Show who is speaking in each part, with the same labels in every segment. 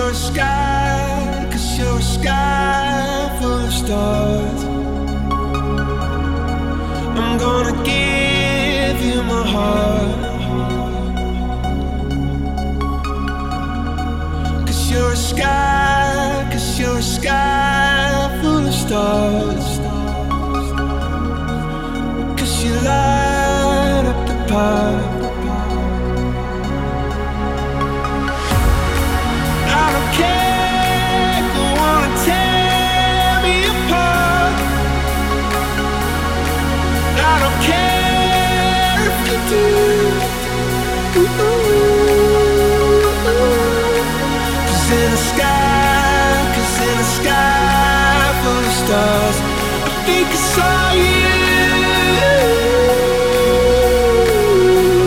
Speaker 1: you're a sky, 'cause you're a sky full of stars. I'm gonna give you my heart, 'cause you're a sky, 'cause you're a sky full of stars. 'Cause you light up the path. I don't care if you wanna tear me apart. I don't care if you do. 'Cause in the sky, 'cause in the sky full of stars, I think I saw you.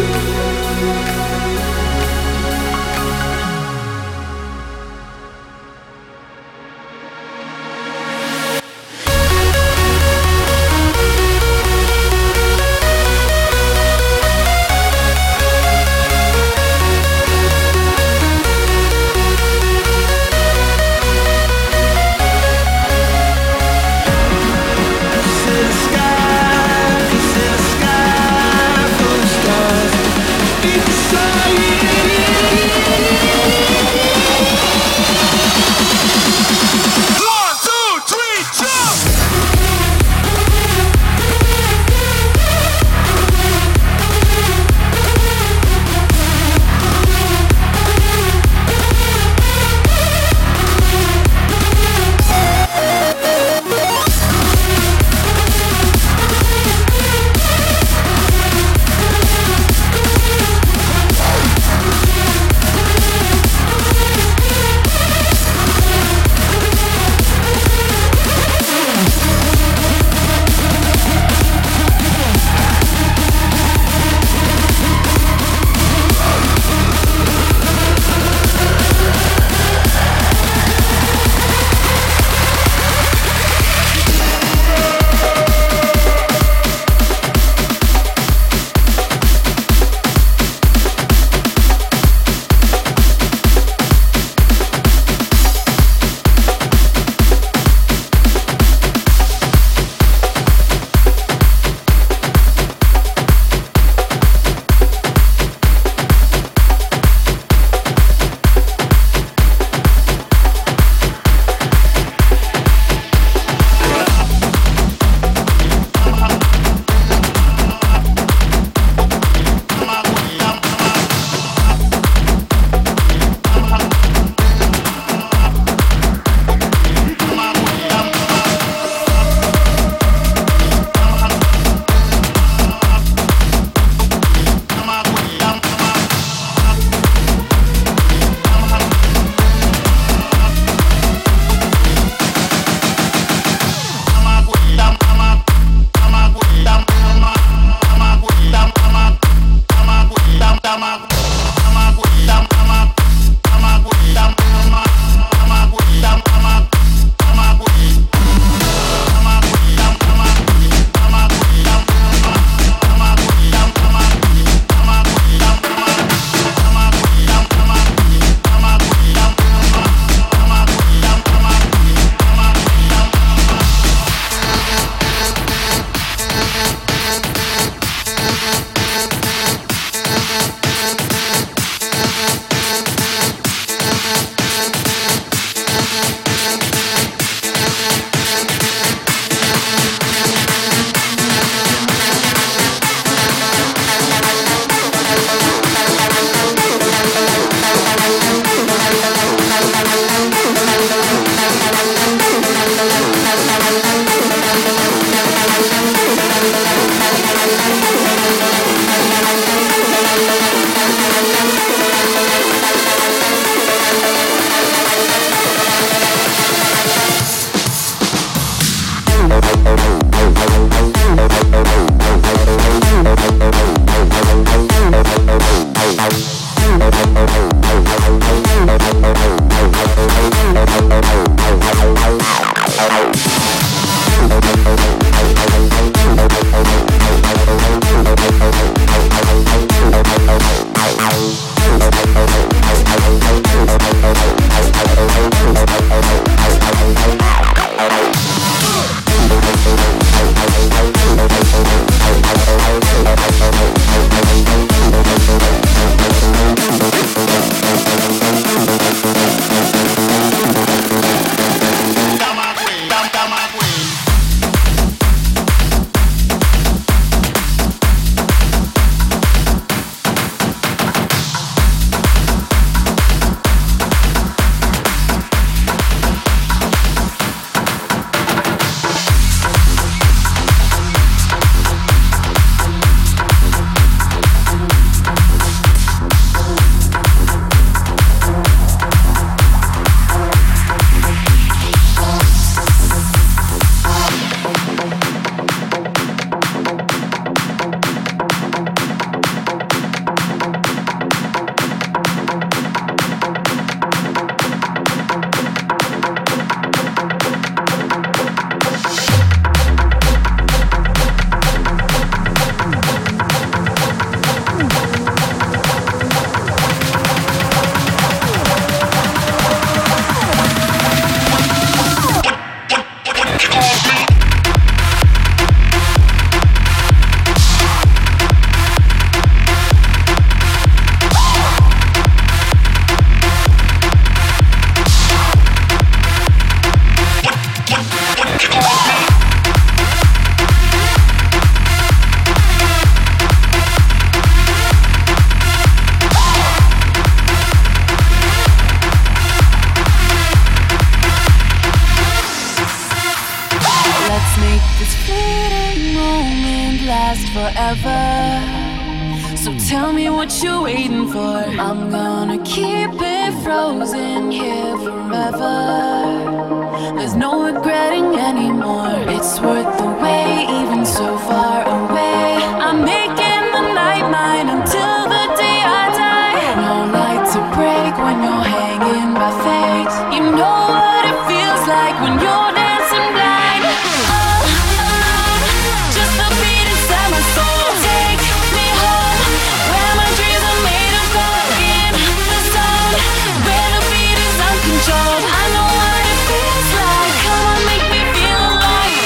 Speaker 2: forever. So tell me what you're waiting for. I'm gonna keep it frozen here forever. There's no regretting anymore. It's worth the wait, even so far away. I'm making the night mine until the day I die. No light to break when you're hanging by fate. You know what it feels like when you're dancing blind. Oh, just the beat inside my soul. Take me home, where my dreams are made of gold. In the zone, where the beat is uncontrolled. I know what it feels like. Come on, make me feel alive.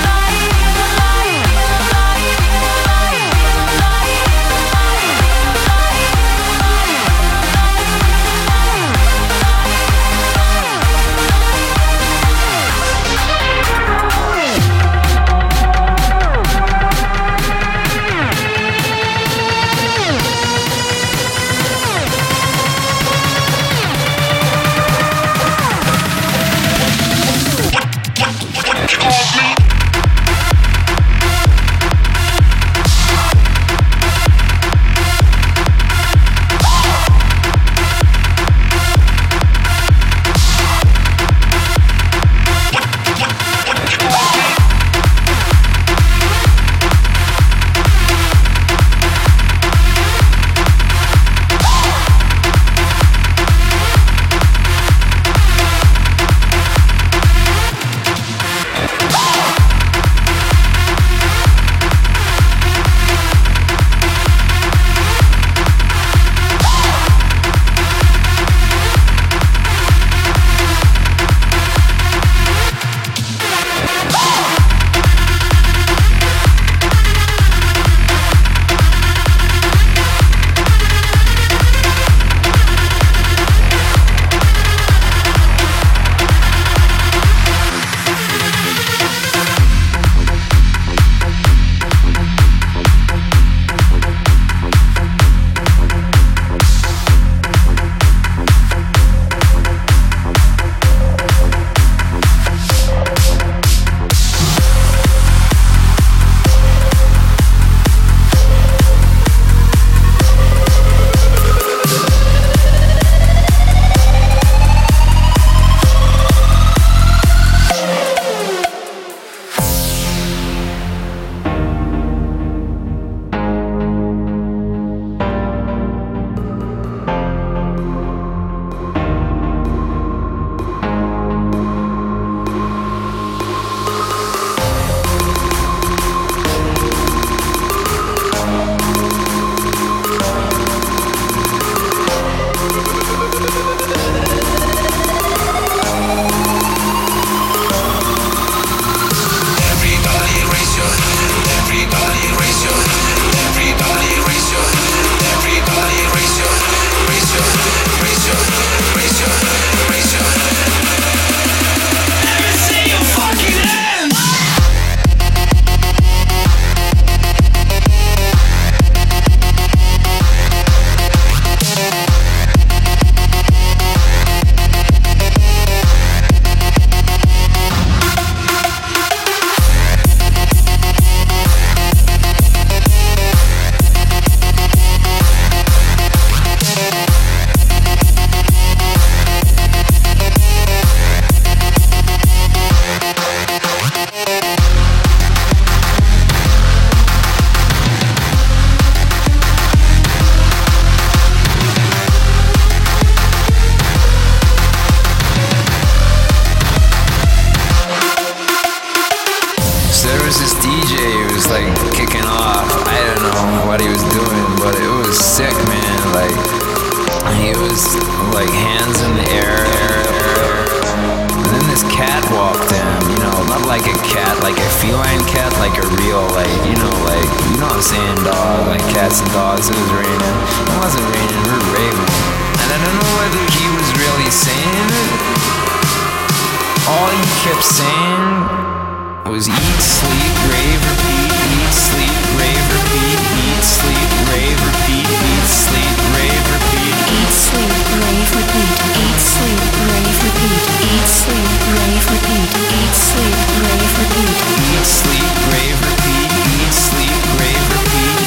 Speaker 3: All you kept saying was eat, sleep, rave, repeat, eat, sleep, rave, repeat, eat, sleep, rave, repeat, eat, sleep, rave, repeat,
Speaker 4: eat, sleep, rave, repeat, eat, sleep, rave, repeat, eat, sleep, rave, repeat, eat, sleep, rave, repeat,
Speaker 3: eat, sleep, rave, repeat, eat, sleep, rave, repeat,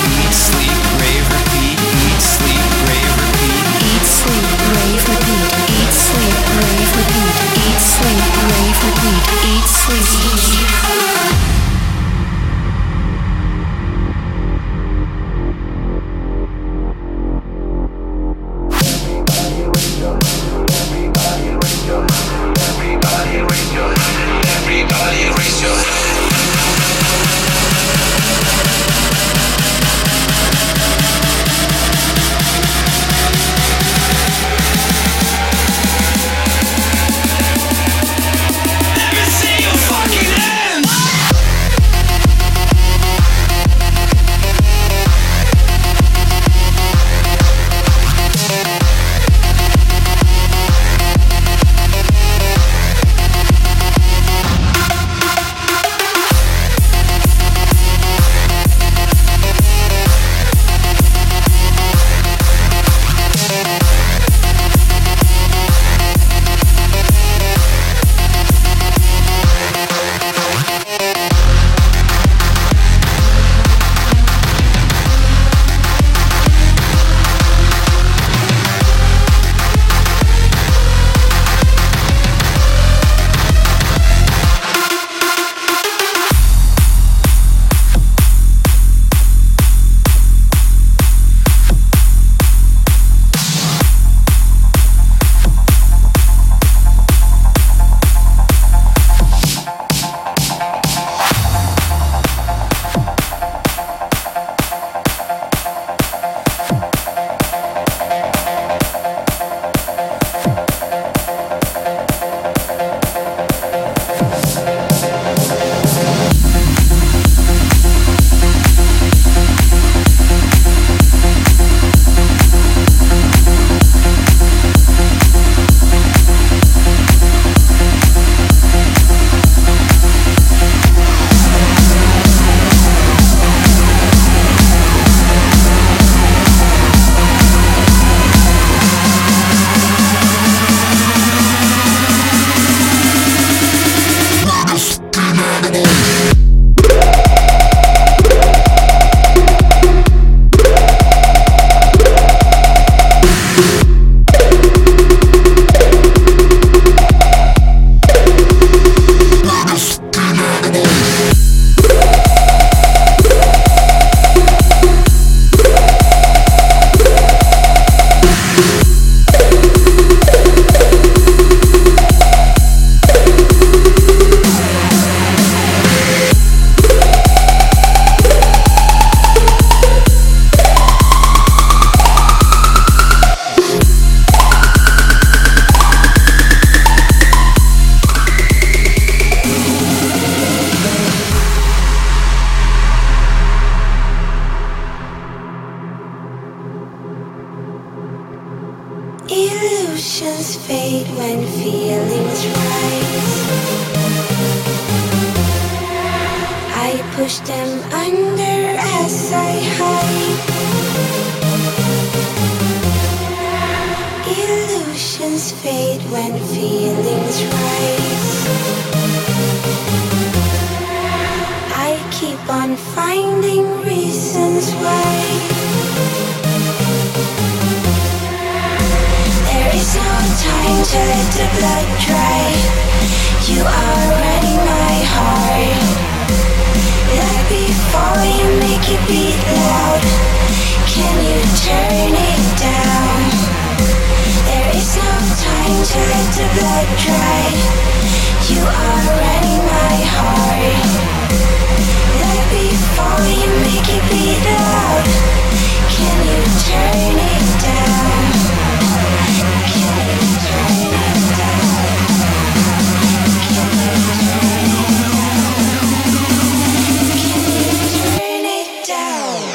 Speaker 5: Illusions fade when feelings rise. I push them under as I hide. Illusions fade when feelings rise. I keep on finding reasons why. There is no time to let the blood dry. You are running my heart. Like before you make it beat loud. Can you turn it down? There is no time to let the blood dry. You are running my heart. Like before you make it beat loud. Can you turn it down? Can you turn it down? Can you turn it down? Can you turn it down?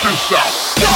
Speaker 6: this out. Go!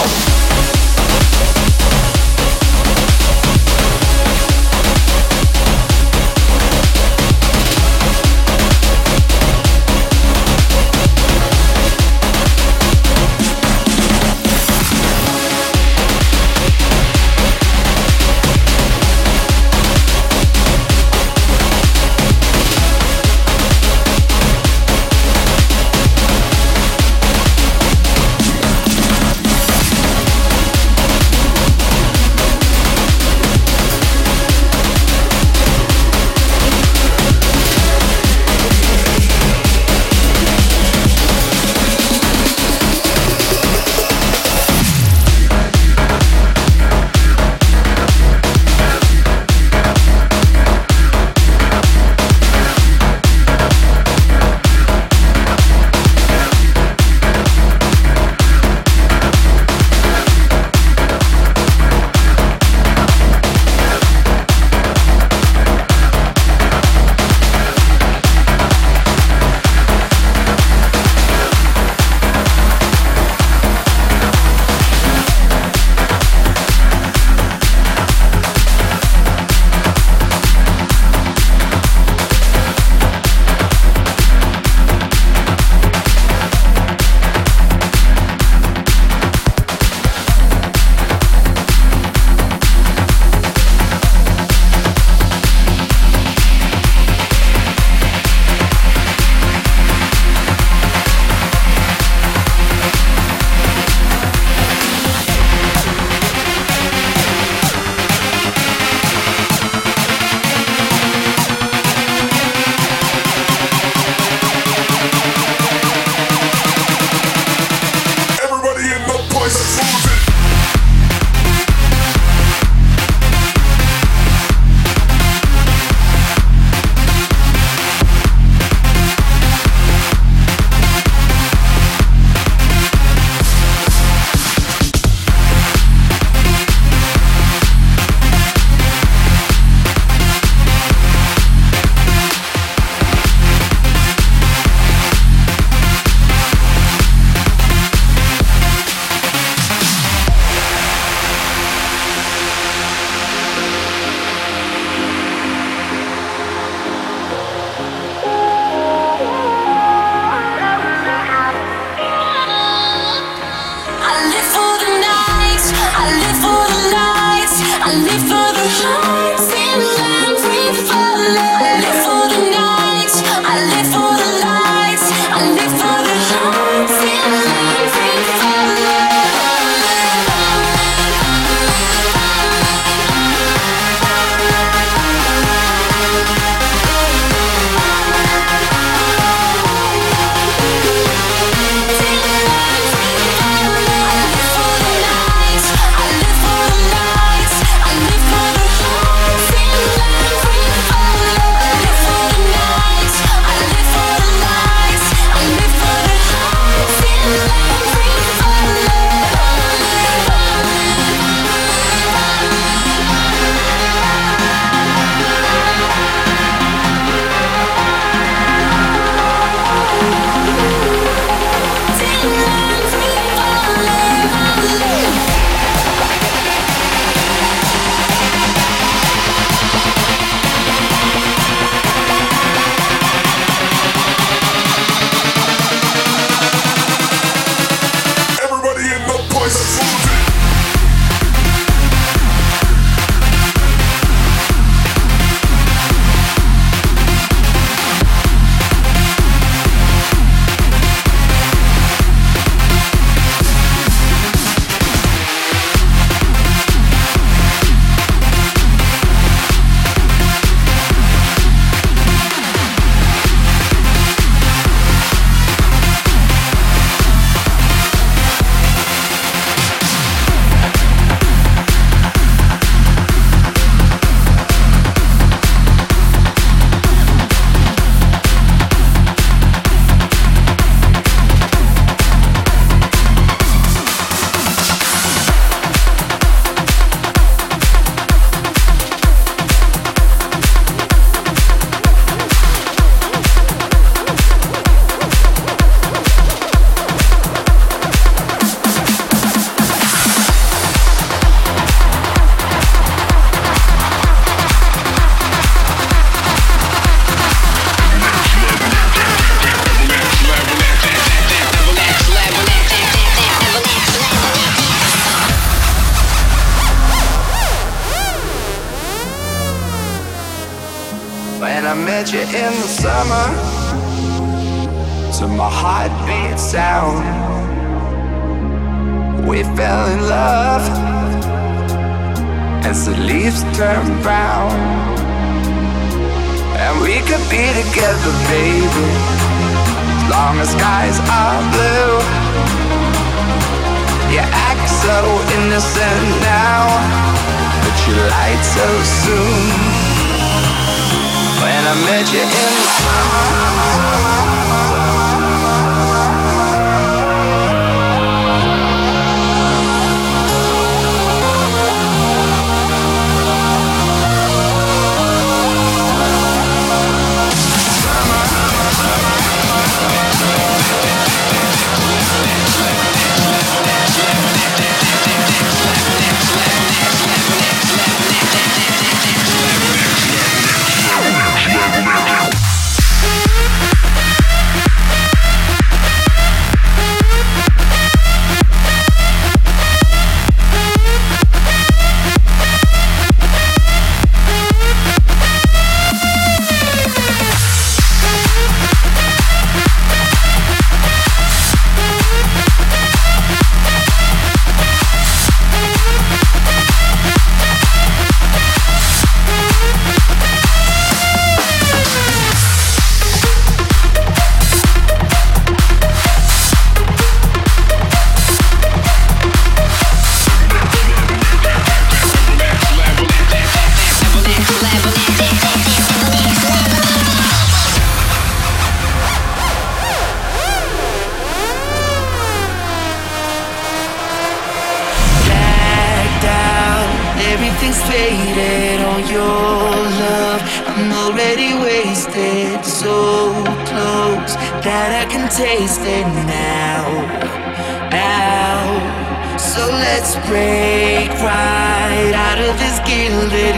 Speaker 3: met you in the summer, to my heartbeat sound, we fell in love as the leaves turn brown. And we could be together, baby, as long as skies are blue. You act so innocent now, but you lied so soon. When I met you in the summer.
Speaker 1: Everything's faded on your love. I'm already wasted, so close that I can taste it now. So let's break right out of these gilded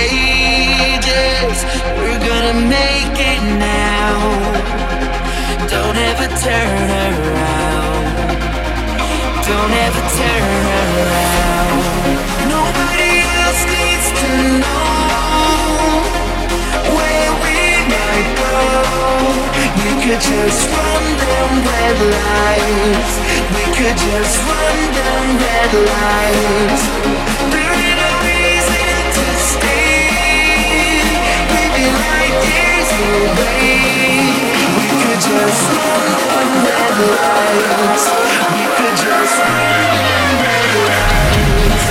Speaker 1: cages. We're gonna make it now. Don't ever turn around. Don't ever turn around. Nobody else needs to know where we might go. We could just run them red lights. We could just run them red lights. There ain't no reason to stay. We'd be like years away. We could just run them red lights. We could just run them red lights.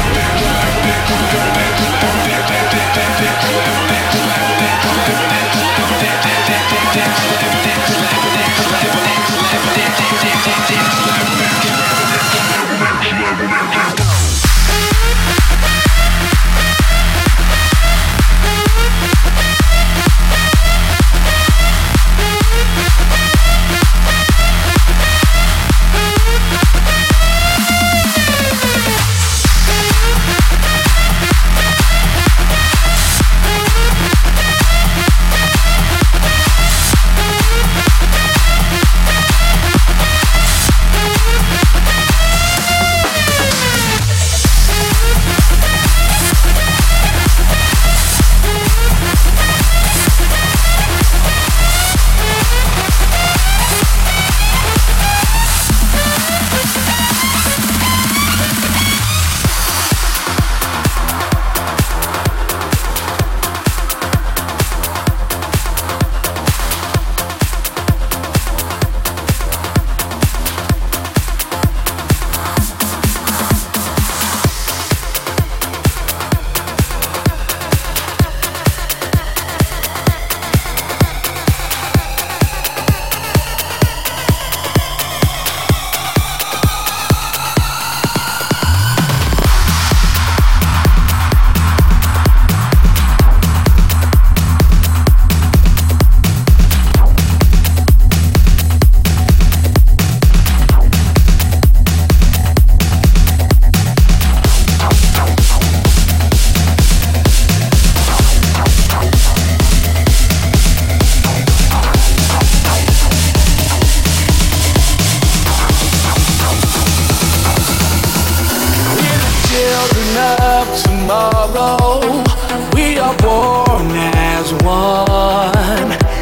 Speaker 1: tomorrow. We are born as one.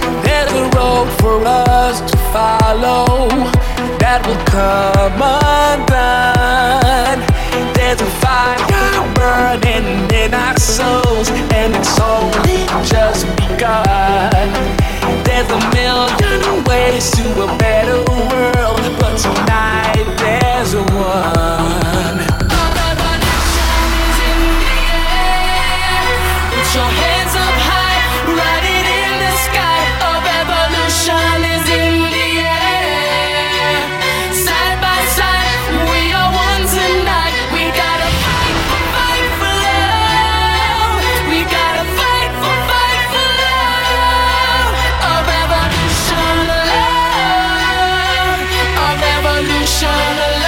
Speaker 1: road for us to follow that will come undone. There's a fire burning in our souls, and it's only just begun. There's a million ways to a better world, but tonight there's one. Your hands up high, riding in the sky. A revolution is in the air. Side by side, we are one tonight. We gotta fight for love. We gotta fight for love. A revolution of love. A revolution of love.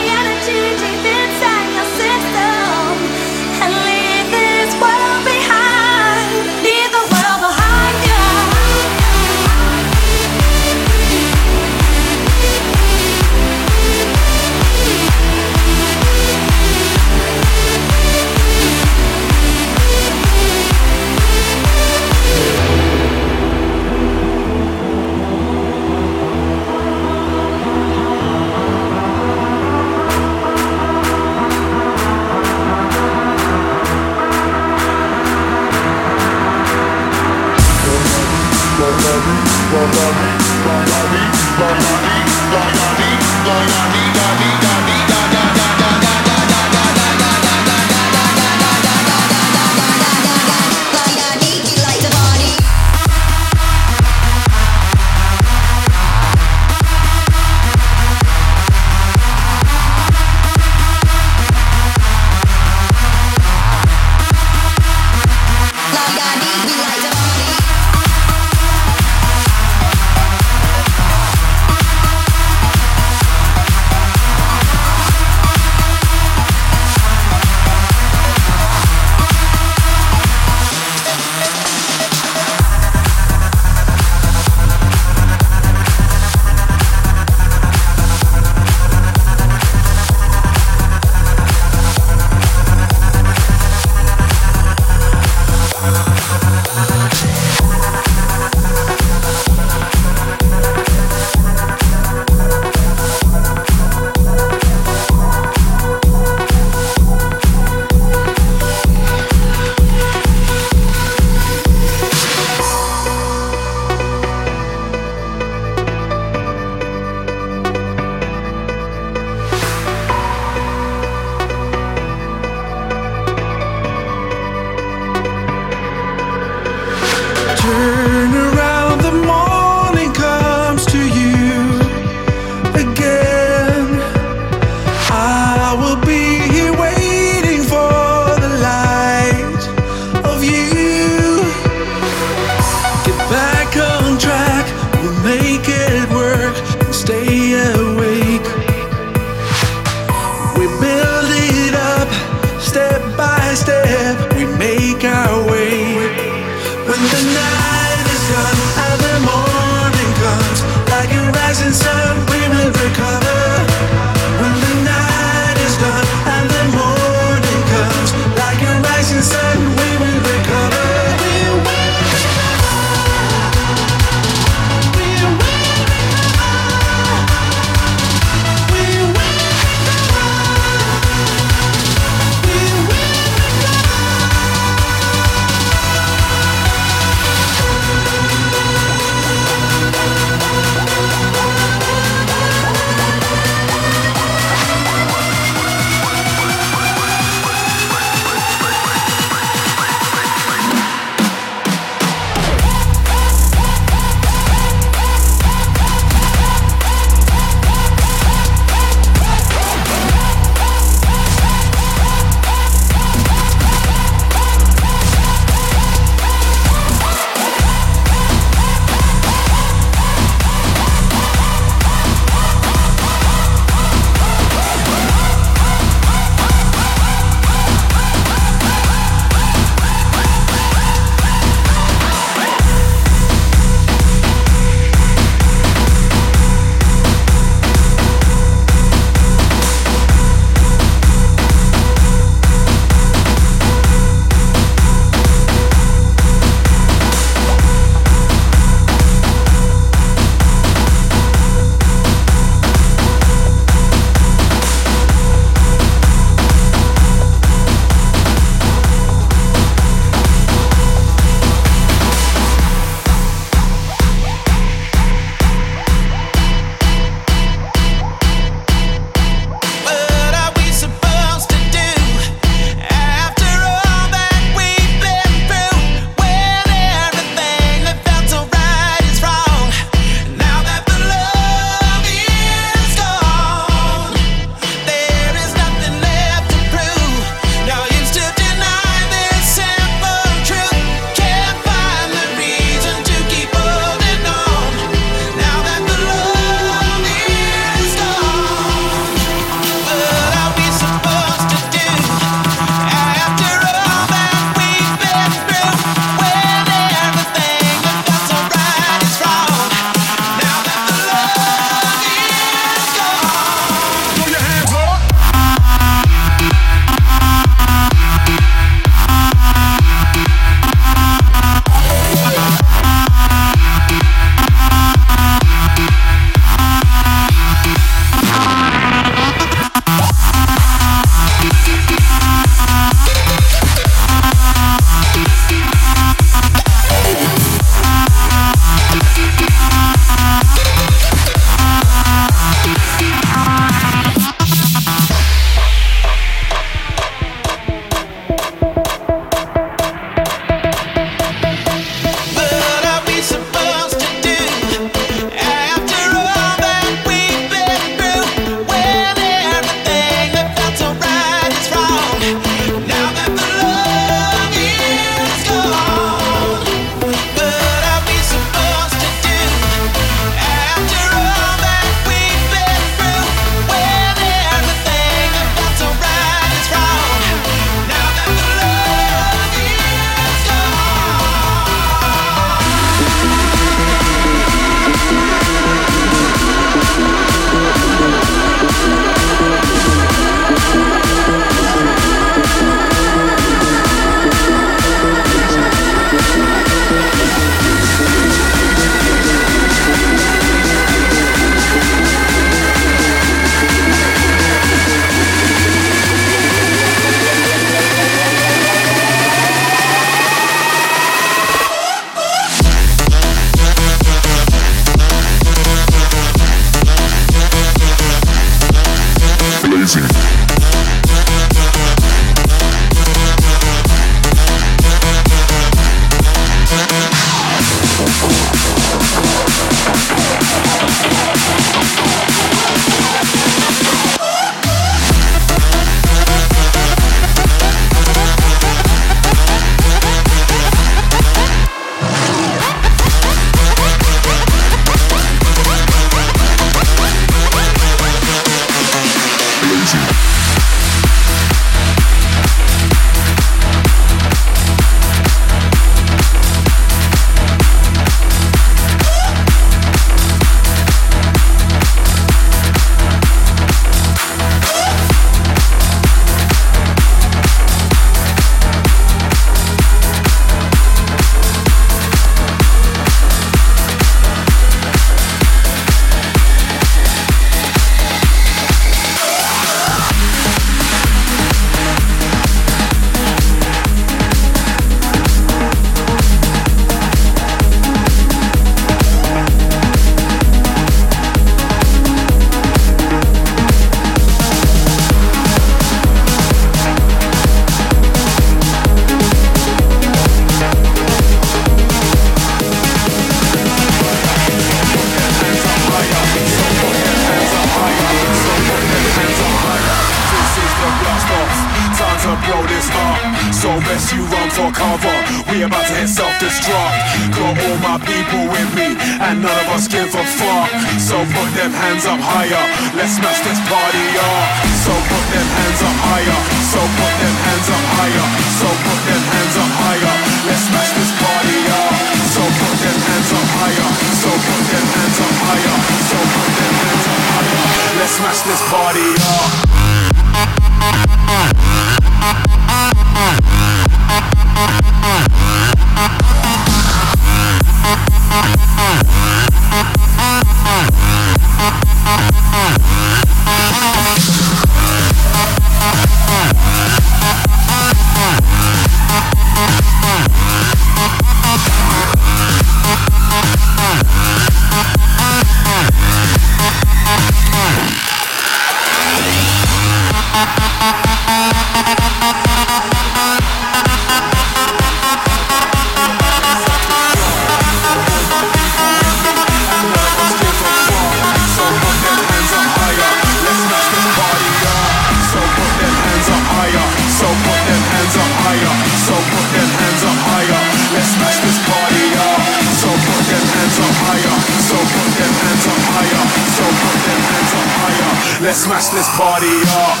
Speaker 6: Let's smash this party up.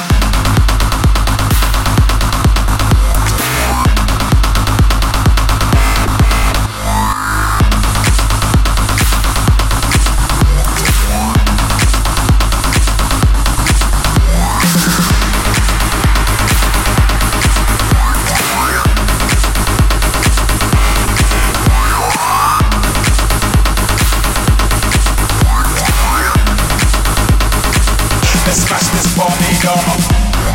Speaker 6: Let's smash this party up.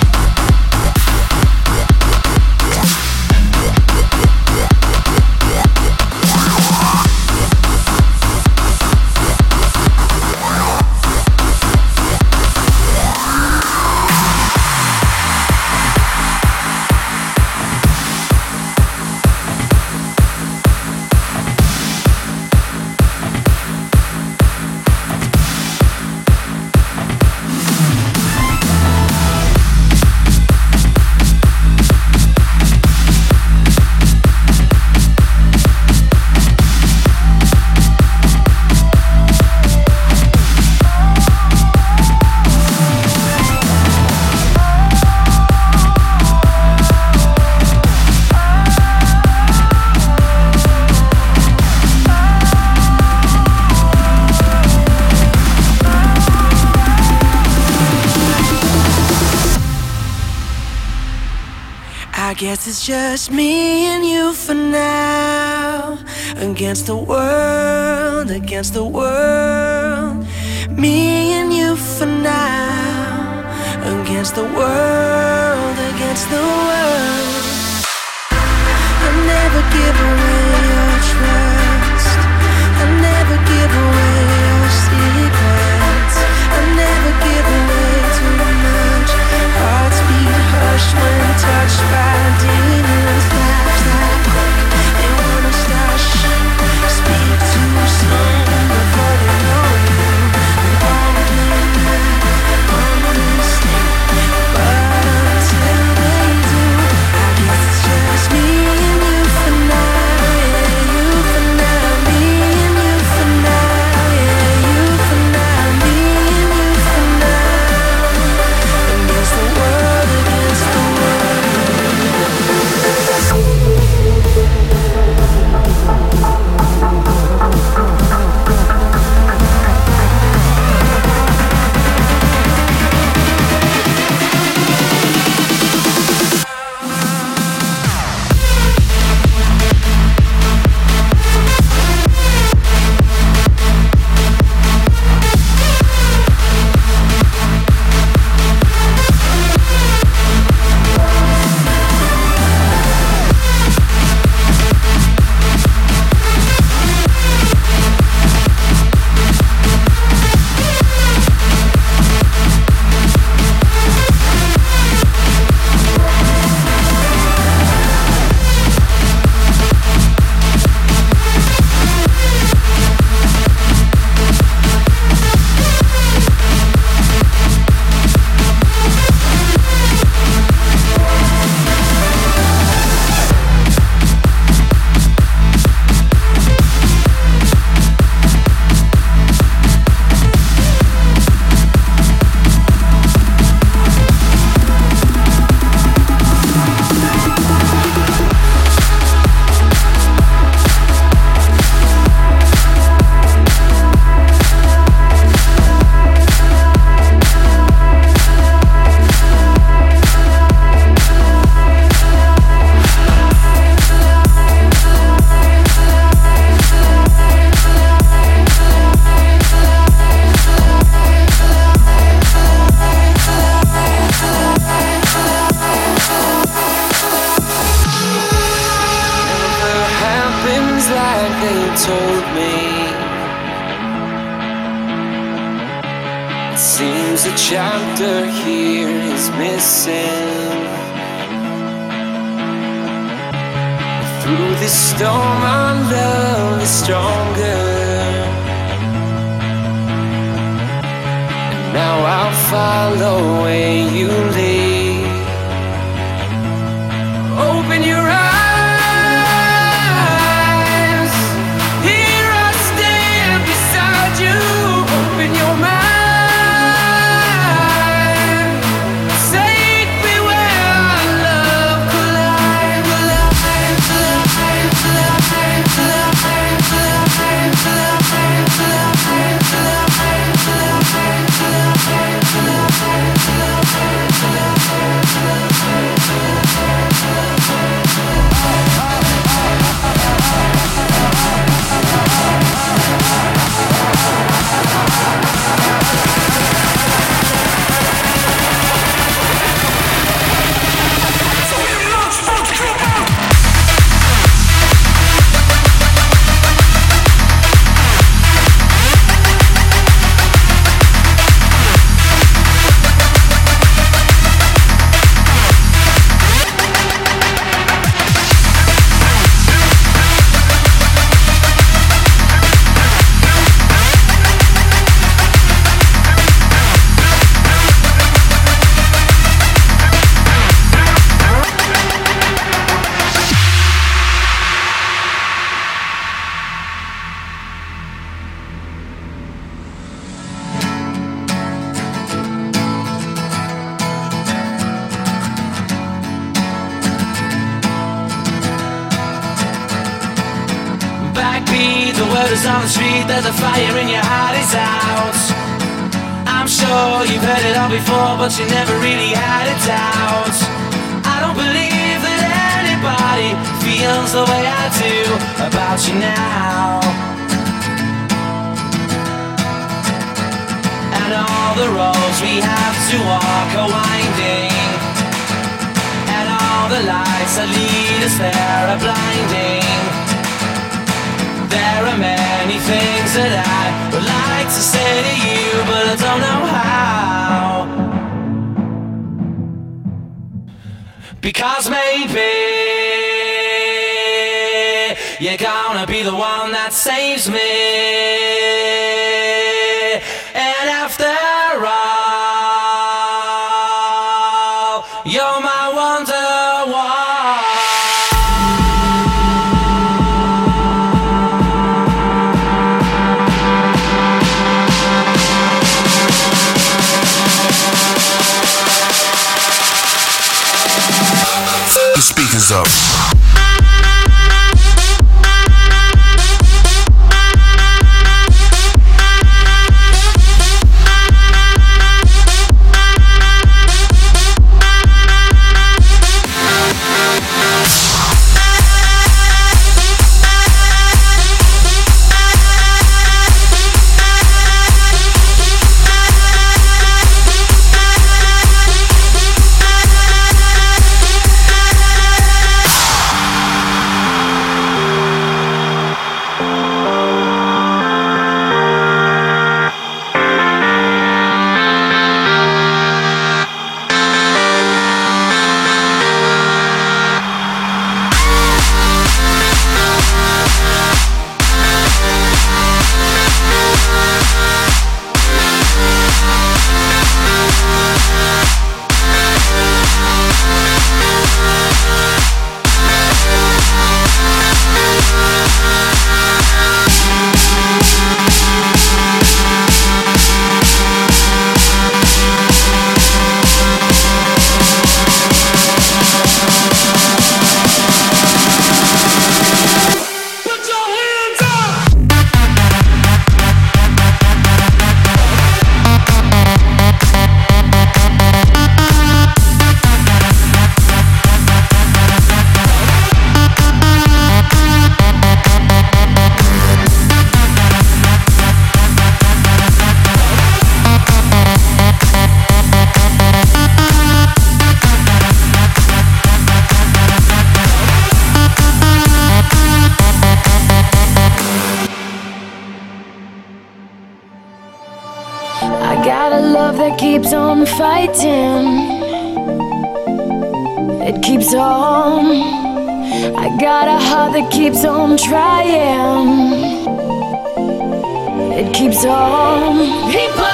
Speaker 1: I guess it's just me and you for now. Against the world, against the world. Me and you for now. Against the world, against the world. I'll never give away your trust. I'll never give away your secrets. I'll never give away too much.
Speaker 3: Seems a chapter here is missing. Through this storm our love is stronger. And now I'll follow where you lead. Open your eyes. Here I stand beside you. Open your mind. Take me where our love collides. Backbeat, the word is on the street that the fire in your heart is out. I'm sure you've heard it all before, but you never really had it out. I don't believe that anybody feels the way I do about you now. And all the roads we have to walk are winding, and all the lights that lead us there are blinding. There are many things that I would like to say to you, but I don't know how. Because maybe you're gonna be the one that saves me. And after all, you're my wonderwall.
Speaker 6: Speakers up.
Speaker 2: love that keeps on fighting. It keeps on. I got a heart that keeps on trying. It keeps on. People